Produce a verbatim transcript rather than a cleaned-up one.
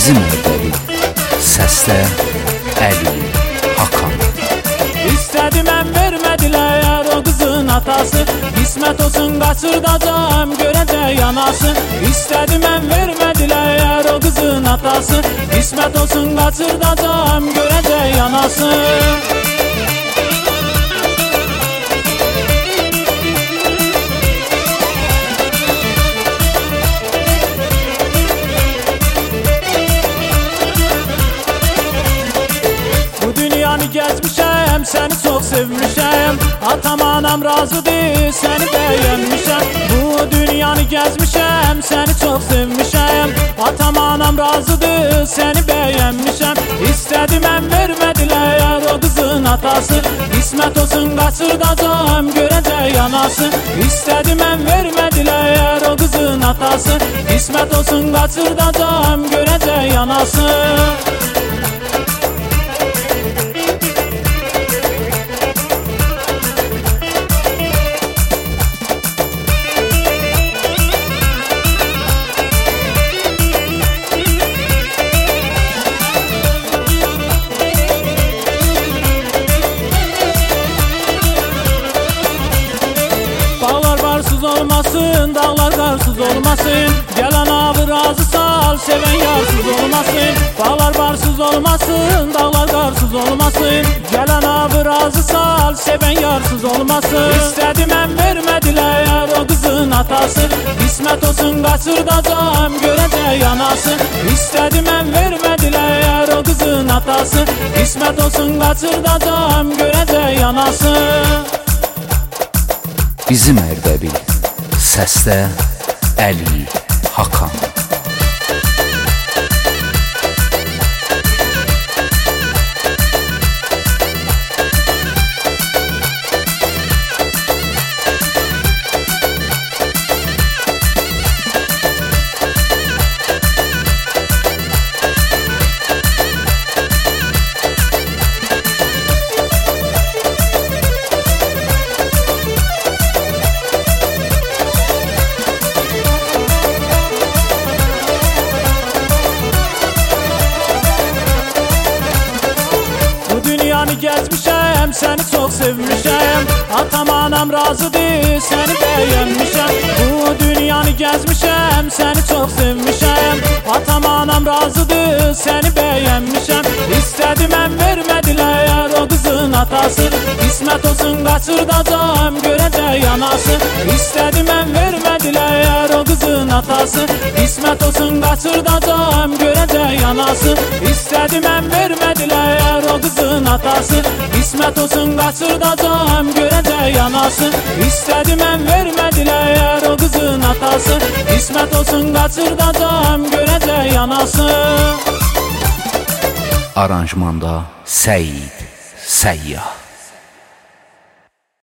Bizim Ərdəbil. Səsdə Əli Hakan. İstədi mən vermədilər o qızın atası. Qismət olsun qaçırdacam görəcək anası. İstədi mən vermədilər o qızın atası. Qismət olsun qaçırdacam görəcək anası. Gezmişəm, səni çox sevmişəm. Atam anam razıdır, səni bəyənmişəm. Bu dünyanı gezmişəm, səni çox sevmişəm. Atam anam razıdır, səni bəyənmişəm. İstədi mən vermədilər o qızın atası. Qismət olsun qaçırdacam görəcək anası. İstədi mən vermədilər o qızın atası. Qismət olsun qaçırdacam görəcək anası. Olmasın, dağlar qarsız olmasın. Gələn avı razı sal, sevən yarsız olmasın. Dağlar barsız olmasın, dağlar qarsız olmasın. Gələn avı razı sal, sevən yarsız olmasın. İstədi mən vermədilər o qızın atası. Qismət olsun qaçırdacam görəcək anası. İstədi mən vermədilər o qızın atası. Qismət olsun qaçırdacam görəcək anası. Bizim Ərdəbil. Səsdə Əli Hakan. Gezmişəm, səni çox sevmişəm. Atam anam razıdır, səni bəyənmişəm. Bu dünyanı gezmişəm, səni çox sevmişəm. Atam anam razıdır, səni bəyənmişəm. İstədi mən vermədilər o qızın atası. Qismət olsun qaçırdacam görəcək anası. İstədi mən vermədilər o qızın atası. Qismət olsun qaçırdacam görəcək anası. İstədi mən vermədilər o qızın atası. Qismət olsun qaçırdacam görəcək anası. İstədi mən vermədilər o qızın atası. Qismət olsun qaçırdacam görəcək anası. Aranjmanda Səid Səyyah.